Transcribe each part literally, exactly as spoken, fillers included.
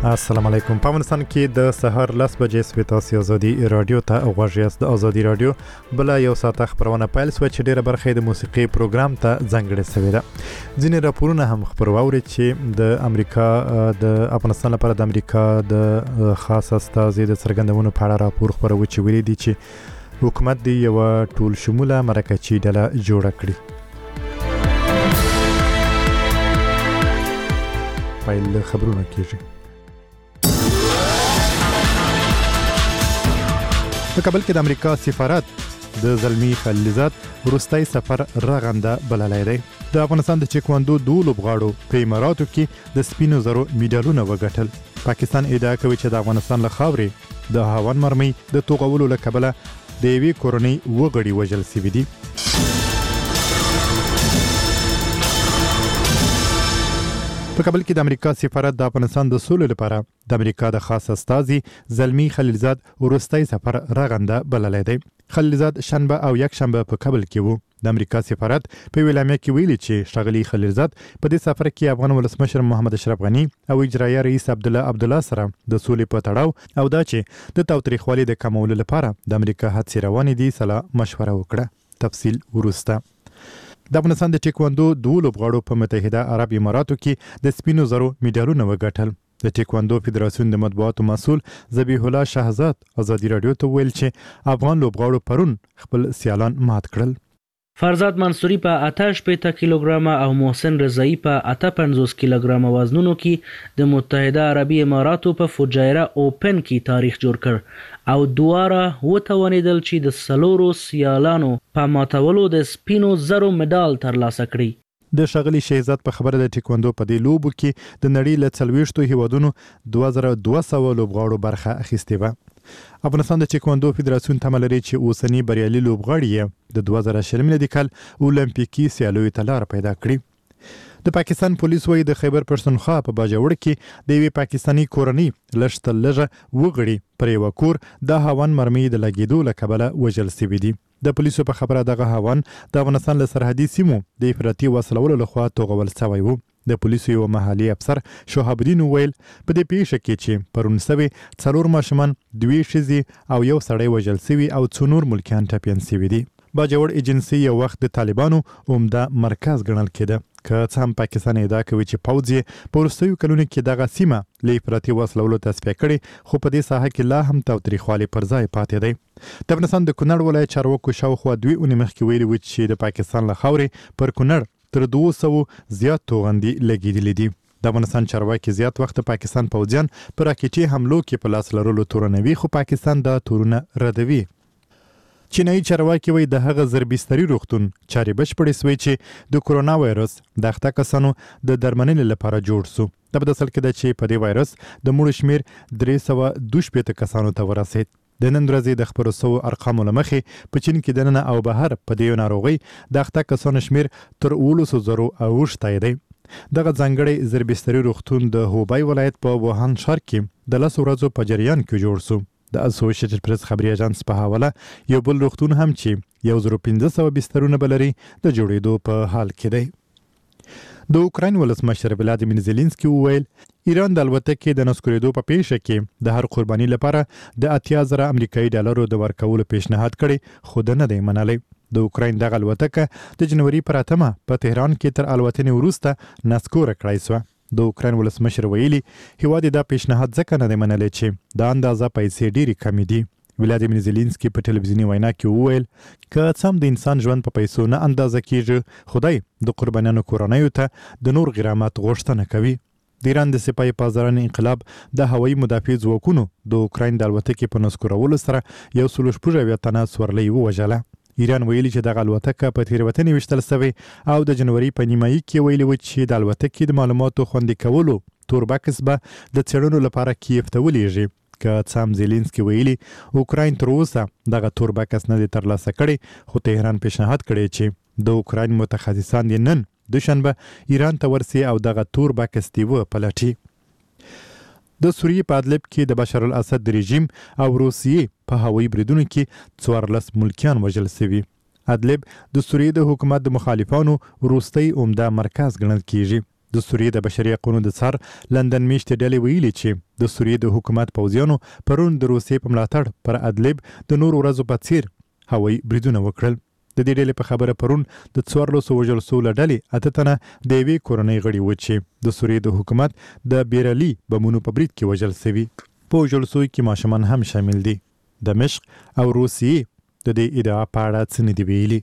السلام علیکم. په افغانستان کې د سحر لس بجې سوي تاسو ازادي رادیو ته غوږ یاست. د ازادي رادیو بل یو ساعت خبرونه پیل سو چې ډیره برخه د موسیقي پروګرام ته ځانګړې شوې ده. ځینې راپورونه هم خبرواوري چې د امریکا د افغانستان لپاره د امریکا د خاص استازي د څرګندونو په اړه راپور خبرو چې ویلي دي چې حکومت دی یو ټول شموله مرکزي ډله جوړه کړي. پیل خبرونه کیږي. په کابل کې د امریکا سفارت د زلمی خلیلزاد وروستي سفر رغنده بللی دی. د افغانستان د چیکواندو دوه لوبغاړو په اماراتو کې د سپینو زرو میډالونه وګټل. پاکستان ادعا کوي چې د افغانستان له خاورې د هاون مرمۍ د توغولو له کبله د یوې کورنۍ وګړي وژل شوي دي. په کابل کې د امریکا سفارت د افغانستان د سولې لپاره د امریکا د خاص استازي زلمی خلیلزاد وروستي سفر رغنده بللی دی. خلیلزاد شنبه او یک شنبه په کابل کې وو. د امریکا سفارت په ویلامه کې ویلي چې ښاغلي خلیلزاد په دې سفر کې افغان ولسمشر محمد اشرف غني او اجرایه رئیس عبدالله عبدالله سره د سولې په تړاو او دا چې د تاوتریخوالي د کمولو لپاره د امریکا هڅې روانې دي سره مشوره وکړه. تفصیل وروسته. د افغانستان د ټیکواندو دوه لوبغاړو په متحده عرب اماراتو کې د سپینو زرو میډالونه وګټل. د ټیکواندو فدراسیون د مطبوعاتو مسؤل ذبیح الله شهزاد ازادي رادیو ته ویل چې افغان لوبغاړو پرون خپل سیالان مات کړل. فرزاد منصوری په اته شپېته کیلوګرامه او محسن رضایی په اته پنځوس کیلوګرامه وزنونو کې د متحده عربي اماراتو په فجایره اوپن کې تاریخ جوړ کړ او دواره وتوانیدل چې د سلورو سیالانو په ماتولو د سپینو زرو مډال ترلاسه کړي. د ښاغلي شهزاد په خبره د ټیکواندو په دې لوبو کې د نړۍ له څلوېښتو هیوادونو دوه زره دوه سوه لوبغاړو برخه اخیستې وه. افغانستان د ټیکواندو فدراسیون تمه لري چې اوسني بریالي لوبغاړي یې د دوه زره شل میلادي کال اولمپیکي سیالیو ته لار پیدا کړي. د پاکستان پولیس وايي د خیبر پښتونخوا په باجوړ کې د یوې پاکستاني کورنۍ لږ تر لږه وګړي پر یوه کور د هاون مرمۍ د لګېدو له کبله وژل شوي دي. د پولیسو په خبره دغه هاون د افغانستان له سرحدي سیمو د افراطي وسلولو لخوا توغول شوی و. د پولیسو یو محلي افسر شهاب الدین ویل په دې پیښه کې چې پرون سوي څلور ماشومان دوې ښځې او یو سړی وژل شوي او څو نور ملکیان ټپیان شوي دي. باجوړ ایجنسي یو وخت د طالبانو عمده مرکز ګڼل کېده. که څه هم پاکستان ادعا کوي چې پوځ یې په وروستیو کلونو کې دغه سیمه له افراطي وسلولو تصفیه کړې، خو په دې ساحه کې لا هم تاوتریخوالي پر ځای پاتې دی. د افغانستان د کونړ ولایت چارواکو شاوخوا دوې اونۍ مخکې ویلي وو چې د پاکستان له خاورې پر کونړ تر دوه سوو زیات توغندي لګېدلي دي. د افغانستان چارواکي زیات وخت پاکستان پوځیان په راکټي حملو کې په لاس لرلو تورنوي، خو پاکستان دا تورونه ردوي. چینایي چارواکي وایي د هغه زربستري روغتون چارې بشپړې سوې چې د کورونا وایرس د اخته کسانو د درملنې لپاره جوړ سو. دا په داسل کې ده چې په دې وایرس د مړو شمیر درې سوه دوه شپېته کسانو ته ورسېد. د نن ورځې د خپرو سوو ارقامو له مخې په چین کې دننه او بهر په دې ناروغۍ د اخته کسانو شمیر تر اوولسو زرو اوښتی دی. دغه ځانګړی زربستري روغتون د هوبای ولایت په ووهان ښار کې د لسو ورځو په جریان کې جوړ سو. د اسوسییټډ پریس خبري اژانس په حواله یو بل روغتون هم چې یو زرو پنځه سوه بسترونه بلري د جوړېدو په حال کې دی. د اوکراین ولسمشر ولادیمیر زيلنسکي وویل ایران د الوتکې د نسکورېدو په پیښه کې د هر قرباني لپاره د اتیا زره امریکایي ډالرو د ورکولو پیشنهاد کړی، خو ده نه دی منلی. د اوکراین دغه الوتکه د جنوري پر اتمه په تهران کې تر الوتنې وروسته نسکوره کړای سوه. د اوکراین ولسمشر ویلي هیواد دا پیشنهاد ځکه نه دی منلی چې دا اندازه پیسې ډېرې کمې دي. ولادیمیر زيلنسکي په ټلویزیوني وینا کې وویل که څه هم د انسان ژوند په پیسو نه اندازه کیږي، خدای د قربانیانو کورنیو ته د نور غرامت غوښتنه کوي. د ایران د سپاه پاسداران انقلاب د هوایي مدافع ځواکونو د اوکراین د الوتکې په نسکورولو سره یو سل شپږ اویا تنه سورلۍ ووژله. ایران ویلي چې دغه الوتکه په تېروتنې ویشتل سوې او د جنوري په نیمایي کې ویلي و چې د الوتکې د معلوماتو خوندي کولو تور بکس به د څېړنو لپاره کیف ته ولېږي. که څه هم زيلنسکي ویلي اوکراین تر اوسه دغه تور بکس نه دی ترلاسه کړی، خو تهران پیشنهاد کړی چې د اوکراین متخصصان دې نن دوشنبه ایران ته ورسي او دغه تور بکس دی وپلټي. د سوریې په ادلب کې د بشار الاسد د رژیم او روسیې په هوایي بریدونو کې څوارلس ملکیان وژل شوي. ادلب د سوریې د حکومت د مخالفانو وروستی عمده مرکز ګڼل کیږي. د سوریې د بشري حقوقو د څار لندن میشتې ډلې ویلي چې د سوریې د حکومت پوځیانو پرون د روسیې په ملاتړ پر ادلب د نور ورځو په څیر هوایي بریدونه وکړل. د دې ډلې په خبره پرون د څوارلسو وژل سوو له ډلې اته تنه د یوې کورنۍ غړي وو چې د سوریې د حکومت د بیرلي بمونو په برید کې وژل سوي. په وژل سوو کې ماشومان هم شامل دي. دمشق او روسیې د دې ادعا په اړه څه نه دي ویلي.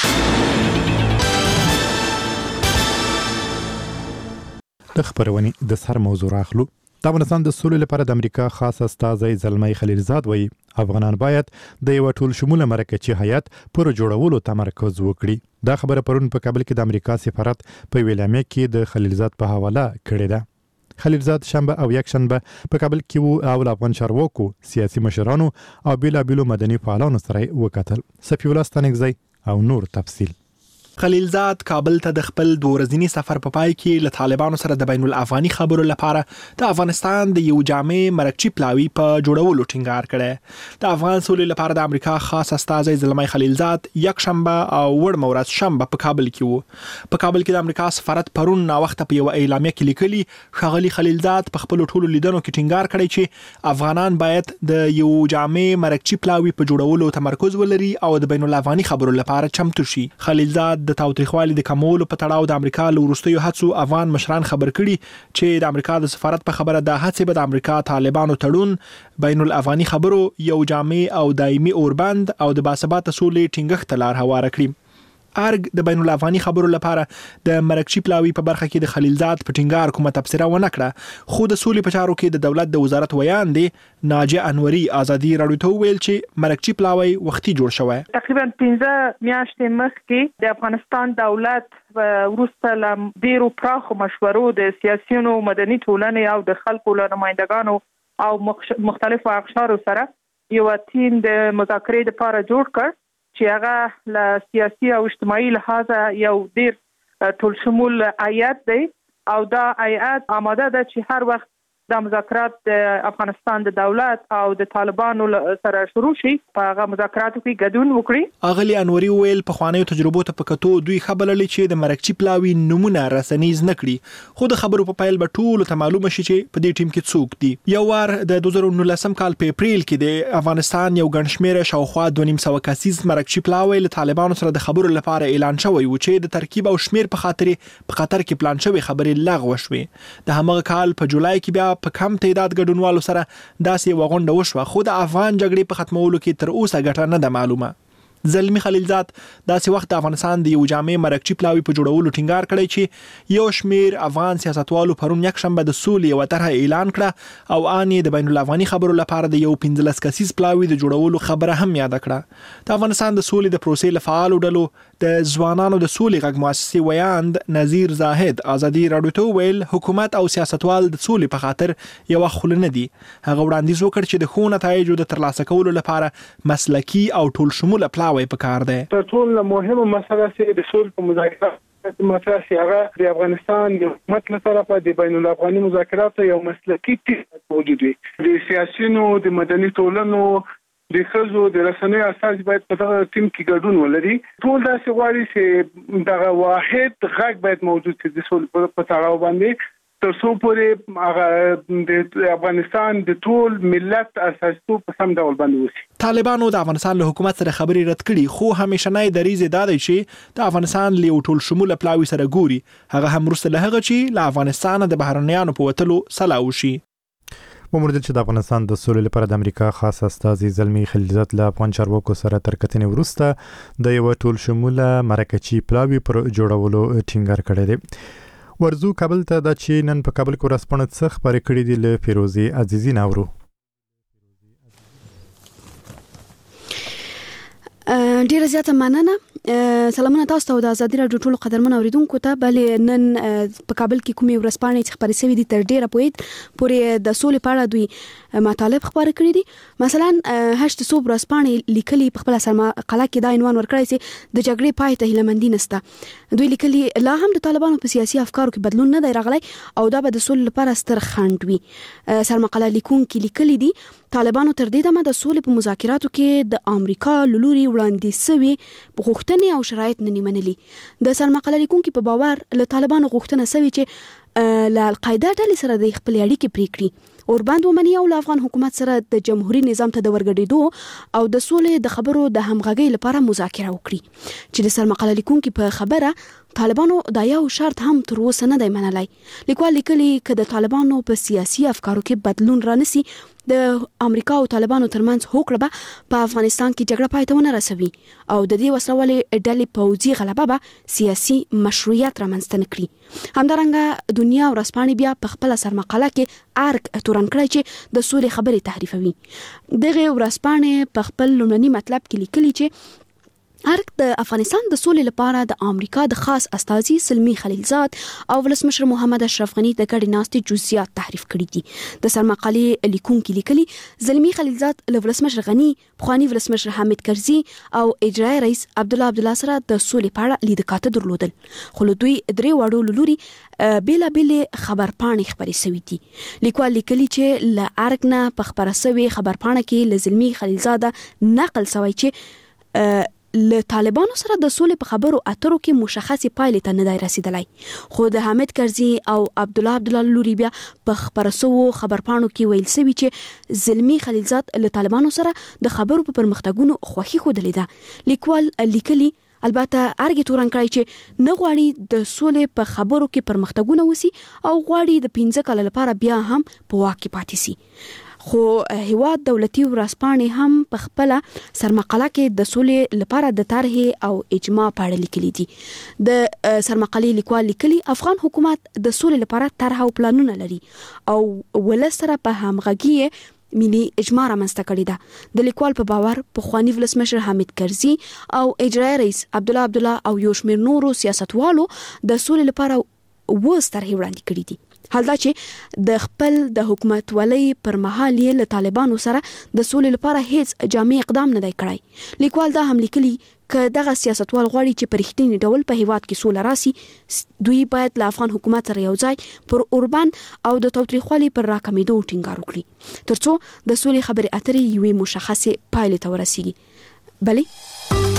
د خبرونې د سر موضوع راخلو. د افغانستان د سولې لپاره د امریکا خاص استازی زلمی خلیلزاد وایي افغانان باید د یو ټول شموله مرکزي هیئت پر جوړولو تمرکز وکړي. دا خبره پرون په کابل کې د امریکا سفارت په ویلامه کې د خلیلزاد په حواله کړې ده. خلیلزاد شنبه او یک شنبه په کابل کې وو او افغان چارواکو، سیاسي مشرانو او بیلابیلو مدني فعالانو سره وکتل. صفی الله ستانکزی او نور تفصیل. خلیلزاد کابل ته د خپل دوه ورځني سفر په پای کې له طالبانو سره د بین الافغاني خبرو لپاره د افغانستان د یو جامع مرکزي پلاوی په جوړولو ټینګار کړی. د افغان سولې لپاره د امریکا خاص استازی زلمی خلیلزاد یک شنبه او وړ مورز شنبه په کابل کې وو. په کابل کې د امریکا سفارت پرون نا وخت په یو اعلامیه کې لیکلي ښاغلي خلیلزاد په خپل ټولو لیدنو کې ټینګار کړی چې افغانان باید د یو جامع مرکزي پلاوی په جوړولو تمرکز ولري او د بین الافغاني خبرو لپاره چمتو شي. خلیلزاد د تاوتریخوالي د کمولو په تړاو د امریکا له وروستیو هڅو افغان مشران خبر کړي چې د امریکا د سفارت په خبره د هڅې به د امریکا طالبانو تړون، بین الافغاني خبرو، یو جامع او دایمي اوربند او د باثباته سولې ټینګښت ته لار هواره کړي. ارګ د بین الافغاني خبرو لپاره د مرکزي پلاوی په برخه کې د خلیلزاد په ټینګار کومه تبصره ونه کړه، خو د سولې په چارو کې د دولت د وزارت ویان دی ناجیه انوري ازادي راډیو ته ویل چې مرکزي پلاوی وختي جوړ شوی. تقریبا پنځه میاشتې مخکې د افغانستان دولت وروسته له ډیرو پراخو مشورو د سیاسيونو، مدني ټولنې او د خلکو له نمائندګانو او مختلفو اقشارو سره یو ټیم د مذاکرې لپاره جوړ کړ چې هغه له سیاسي او اجتماعي لحاظه یو ډیر ټول شمول هیئت دی او دا هیئت آماده ده چې هر وخت د مذاکرات د افغانستان د دولت او د طالبانو سره شروع شي په هغه مذاکراتو کې ګډون وکړي. اغلی انوري ویل په خوانیو تجربو ته په کتو دوی خبرلې چې د مرکزي پلاوی نمونه رسنیز نکړي، خو د خبرو په پایل به ټول ته معلومه شي چې په دې ټیم کې څوک دي. یو وار د دوه زره نولسم کال په اپریل کې د افغانستان یو ګڼشمېره شاوخوا دوه نیم سوه کسیز مرکزي پلاوی له طالبانو سره د خبرو لپاره اعلان شوی و چې د ترکیب او شمیر په خاطر په خطر کې پلان شوی خبرې لغوه شوې. د همغه کال په جولای کې بیا په کم تعداد ګډونوالو سره داسې وغونډه وشوه، خو د افغان جګړې په ختمولو کې تر اوسه ګټه نه ده معلومه. زلمی خلیلزاد داسې وخت د افغانستان د یو جامع مرکزي پلاوی په جوړولو ټینګار کړی چې یو شمیر افغان سیاستوالو پرون یک شنبه د سولې یوه طرحه اعلان کړه او ان د بین الافغاني خبرو لپاره د یو پنځلس کسیز پلاوی د جوړولو خبره هم یاد کړه. د افغانستان د سولې د پروسې له فعالو ډلو د ځوانانو د سولې غږ مؤسسې ویاند نذیر زاهد ازادي راډیو ته ویل حکومت او سیاستوال د سولې په خاطر یو خلنه دي. هغه وړاندیز وکړ چې د ښو نتایجو د ترلاسه کولو لپاره مسلکي او ټول شموله پلاوی پکار دی. تر ټولو مهمه مسله چې د سولې په مذاکرات مسله چې هغه د افغانستان د حکومت له طرفه د بین الافغاني مذاکراتو یو مسلکي ټیم موجود وي. د سیاسيونو، د مدني ټولنو، د خزو د رسنیو اساس باید په دغه ټیم کې ګډون ولري. ټول داسې غواړي چې دغه واحد غږ باید موجود شي د سولې په تړاو باندې تر څو پورې هغه د افغانستان د ټول ملت اساسیتوب په سم ډول باندې وشي. طالبانو د افغانستان له حکومت سره خبرې رد کړي، خو همیشنۍ دریځ دا دی چې د افغانستان له ټول شموله پلاوی سره ګوري، هغه هم وروسته له هغه چې له افغانستان د بهرنیانو په وتلو سلا وشي. وموردل چې د افغانستان د سولې لپاره د امریکا خاص استازي زلمی خلیلزاد له افغان چارواکو سره تر کتنې وروسته د یو ټول شموله مرکزي پلاوی پر جوړولو ټینګار کړی دی. ورزو کابل ته د چې نن په کابل کې ورسپنه څخ خبرې کړې دي له فیروزي عزیزی ناورو. ډیره زیاته مننه. سلامونه تاسو ته د ازادي راډیو ټولو قدرمن اوریدونکو ته. بلې نن په کابل کې کومې ورځپاڼې چې خبرې شوې دي تر ډیره پورې د سولې په اړه دوی مطالب خبرې کړې دي. مثلا هشت صوب ورځپاڼې لیکلي په خپل سرما قلا کې دا عنوان ورکړی چې د جګړې پای ته هیلهمندي نشته. دوی لیکلي لا هم د طالبانو په سیاسي افکارو کې بدلون نه دی راغلی او دا به د سولې لپاره ستر خنډ وي. سرما قلا لیکونکي لیکلي دي طالبانو تر دې دمه د سولې په مذاکراتو کې د امریکا لوري وړاندې سوي په غوښتنې او شرایط نه نیمنلي. د سرمقاله لیکونکو په باور له طالبانو غوښتنه سوي چې له القاعده ډلې سره د خپل اړیکې پرې کړي، اوربند ومني او له افغان حکومت سره د جمهوریت نظام ته د ورګډېدو او د سولې د خبرو د همغږۍ لپاره مذاکره وکړي. چې د سرمقاله لیکونکو په خبره طالبانو دا یو شرط هم تر اوسه نه دی منلی. لیکوال لیکلي چې د طالبانو په سیاسي افکارو کې بدلون رانسی د امریکا او طالبانو ترمنځ هوکړه به په افغانستان کې جګړه پای ته ونه رسوي او د دې وسلوالې ډلې پوځي غلبه به سیاسي مشروعیت رامنځته نه کړي. همدارنګه دنیا ورځپاڼې بیا په خپل سرمقاله کې ارګ تورن کړی چې د سولې خبرې تحریفوي. دغه ورځپاڼې په خپل لومړني مطلب کې لیکلي چې ارګ د افغانستان د سولې لپاره د امریکا د خاص استازي سلمی خلیلزاد او ولسمشر محمد اشرف غنی د ګډې ناستې جزئیات تحریف کړي دي. د سرمقالې لیکونکو لیکلي زلمی خلیلزاد له ولسمشر غنی، پخوانی ولسمشر حامد کرزي او اجرایي رئیس عبد الله عبد الله سره د سولې په اړه لیدکاته درلودل، خو له دوی درې وړو لوري بیلا بیل خبرپاڼې خبرې شوې دي. لیکوال لیکلي چې له ارګ نه په خبره شوې خبرپاڼه کې له زلمی خلیلزاد نقل شوی چې له طالبانو سره د سولې په خبرو اترو کې مشخصي پایلې ته نه دی رسیدلی، خو د حامد کرزي او عبد الله عبد الله لوري بیا په خبرسو خبرپاڼو کې ویل سوي چې زلمی خلیلزاد له طالبانو سره د خبرو په پرمختګونو خوښي ښودلې ده. لیکوال لیکلي البته ارګ تورن کړی چې نه غواړي د سولې په خبرو کې پرمختګونه وسی او غواړي د پنځه کال لپاره بیا هم په واک کې پاتې سي. خو هیواد دولتي ورځپاڼې هم په خپل سرمقاله کې د سولې لپاره د طرحې او اجماع په اړه لیکلي دي. د سرمقالې لیکوال لیکلي افغان حکومت د سولې لپاره طرح او پلانونه لري او ولس سره په همغږي ملي اجماع رامنځته کړې ده. د لیکوال په باور پخوانی ولسمشر حامد کرزي او اجرایي رئیس عبد الله عبد الله او یو شمېر نورو سیاستوالو د سولې لپاره و طرحې وړاندې کړې دي. حال دا چې د خپل د حکومت ولۍ پر مهال یې له طالبانو سره د سولې لپاره هیڅ جامع اقدام نه دی کړی. لیکوال دا هم لیکلي که دغه سیاستوال غواړي چې په رښتیني ډول په هیواد کې سوله راسي، دوی باید له افغان حکومت سره یو ځای پر اوربند او د تاوتریخوالي پر راکمېدو ټینګار وکړي ترڅو د سولې خبرې اترې یوې مشخصې پایلې ته ورسیږي. بلې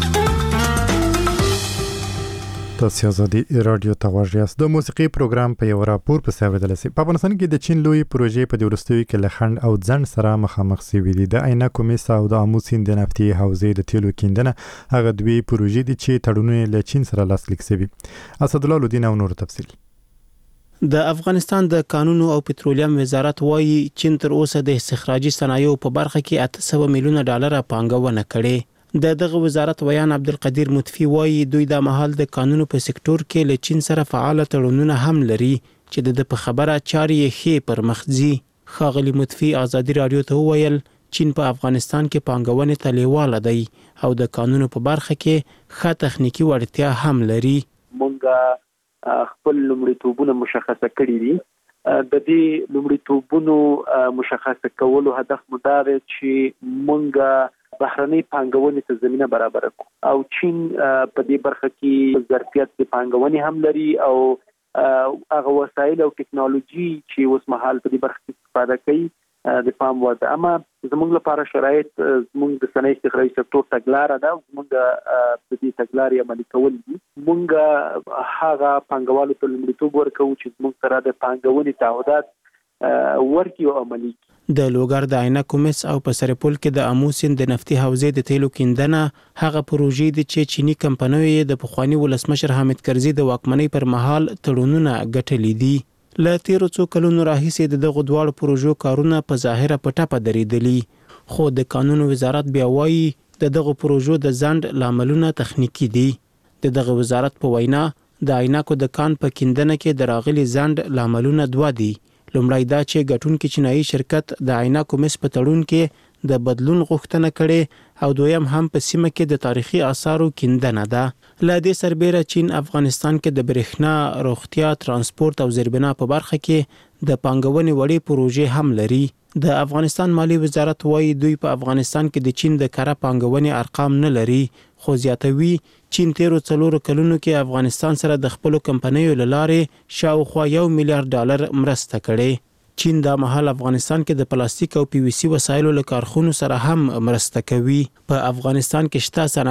تاسو ازادي رادیو ته غواړئ د موسیقي پروګرام په یو راپور په څیر بدل شي. په افغانستان کې د چین لوی پروژې په دورستوي کې لخند او ځند سره مخامخ شوي دي. د عینکو مس او د امو سیند د نفتي حوزې د تیلو کیندنه هغه دوی پروژې دي چې تړونونه له چین سره لاسلیک شوي. اسد الله لودین او نور تفصیل. د افغانستان د قانونو او پټرولیم وزارت وايي چین تر اوسه د استخراجي صنایعو په برخه کې اته سوه میلیونه ډالر پانګونه کړې. د دغه وزارت ویان عبدالقدیر مطفی وایي دوی د مهال د قانونو په سکتور کې له چین سره فعال تړونونه هم لري چې د په خبره چارې ښې پر مخ ځي. ښاغلي مطفی ازادي رادیو ته وویل چین په افغانستان کې پانګونې ته لیواله دی او د قانونو په برخه کې ښه تخنیکی وړتیا هم لري. مونږ خپل لومړیتوبونه مشخصه کړي دي. د دې لومړیتوبونو مشخصه کولو هدف مو دا دی چې مونږ بهرنۍ پانګونې ته زمينه برابر کړو او چین په دې برخه کې ظرفیت د پانګونې هم لري او هغه وسایل او ټکنالوژي چې اوس مهال په دې برخه کې استفاده کوي د پام وړ ده. اما زموږ لپاره شرایط زموږ د صنایع استخراجي سکتور تګلاره ده، زموږ په دې تګلارې عملي کول دي. موږ هغه پانګوالو ته لومړیتوب ورکوو چې زموږ سره د پانګونې تعهدات ورکړي او عملي کړي. د لوګر د عینکو مس او په سرپل کې د امو سیند د نفتي حوزې د تیلو کیندنه هغه پروژې دي چې چینی کمپنیو د پخوانی ولسمشر حامد کرزي د واکمنۍ پر مهال تړونونه ګټلې دي. له تیرو څو کلونو راهیسې د دغو دواړو پروژو کارونه په ظاهره په ټپه درېدلي، خو د قانونو وزارت بیا وایي د دغو پروژو د ځنډ لاملونه تخنیکی دي. د دغه وزارت په وینا د عینکو د کان په کیندنه کې د راغلي ځنډ لاملونه دوه دي. لومړی دا چې ګټونکي چینایي شرکت د عینکو مس په تړون کې د بدلون غوښتنه کړې او دویم هم په سیمه کې د تاریخي آثارو کیندنه ده. له دې سربیره چین افغانستان کې د برېښنا، روغتیا، ترانسپورت او زیربنا په برخه کې د پانګونې وړې پروژې هم لري. د افغانستان مالی وزارت وايي دوی په افغانستان کې د چین د کره پانګونې ارقام نه لري، خو زیاتوي چین تیرو څلورو کلونو کې افغانستان سره د خپلو کمپنیو له لارې شاوخوا یو میلیارډ ډالر مرسته کړې. چین د مهال افغانستان کې د پلاستیک او پی وی سی وسایلو له کارخونو سره هم مرسته کوي. په افغانستان کې شته